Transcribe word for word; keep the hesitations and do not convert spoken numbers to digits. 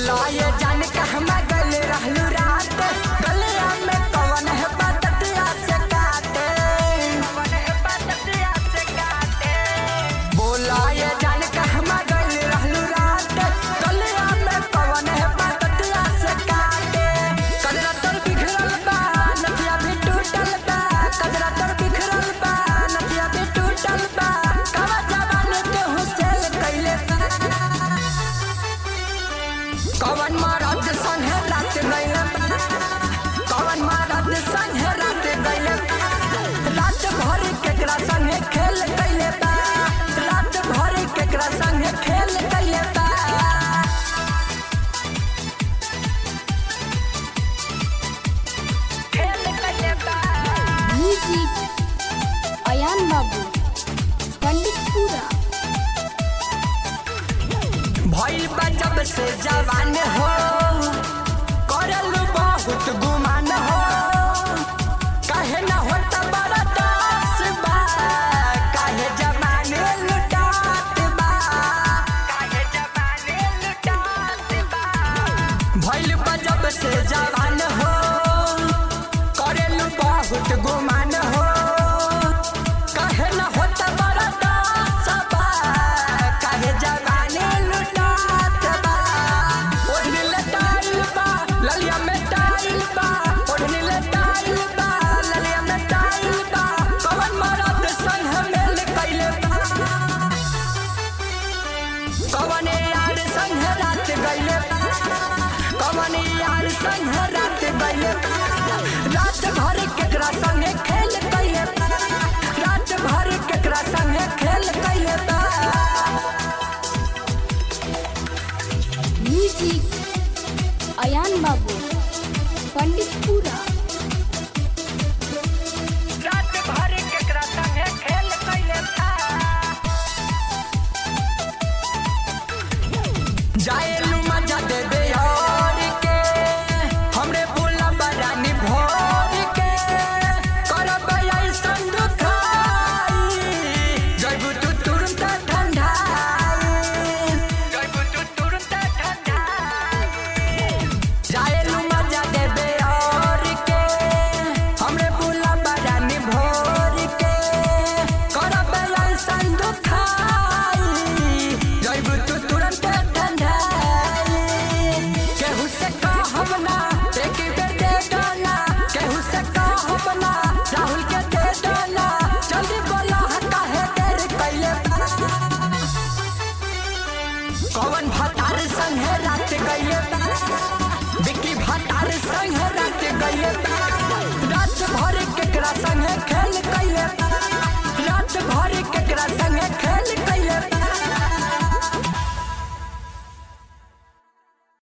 बोला ये जान कहमा गल रहलू रात गलिया में कौन है बततिया से काटे कौन है बततिया से काटे बोला ये जान कहमा गल रहलू रात गलिया में कौन है बततिया से काटे कजरा तोर बिखरल बा नथिया भी टूटल बा कजरा तोर बिखरल बा नथिया भी टूटल बा कवा जवानी के हुसेल कइले कवन मरद संगे रात गइले कवन मरद संगे रात गइले रात भर केकरा संगे खेल कइले बा रात भर केकरा संगे खेल कइले बा खेल कइले बा म्यूजिक अयान बाबू पंडितपुरा भइल बा जब से जवान हो करल बहुत गुमान हो काहे ना होता बड़ा दास बा काहे जमाने लुटात बा काहे जमाने लुटात बा भइल बा जब से जवान हो करल बहुत गुमान हो काहे ना होता बड़ा दास बा काहे जमाने लुटात बा ओढ़नी लटाइल बा ललिया में टाइल बा ओढ़नी लटाइल बा ललिया में टाइल बा कवन मरद संग मेल कइले बा कवन यार संग रात गइले बा कवन यार संग रात गइले बा रात भर केकरा संगे खेल कइले बा रात भर केकरा संगे खेल कइले बा म्यूजिक अयान बाबू पंडितपुरा रात भर केकरा संगे खेल कइले बा जाएलू मजा देबे और के हमरे बोला बरानी भोर के करब ऐसन दुखाई जइबू तू तुरंत ठंडाई जइबू तू तुरंत ठंडाई जाएलू मजा देबे और के हमरे बोला बरानी भोर के करब ऐसन दुखाई जइबू तू तुरंत ठंडाई केहू से कहब ना एक बेर दे डाला केहू से कहब ना राहुल के दे डाला जल्दी बोला काहे देर कइले बा कौन भात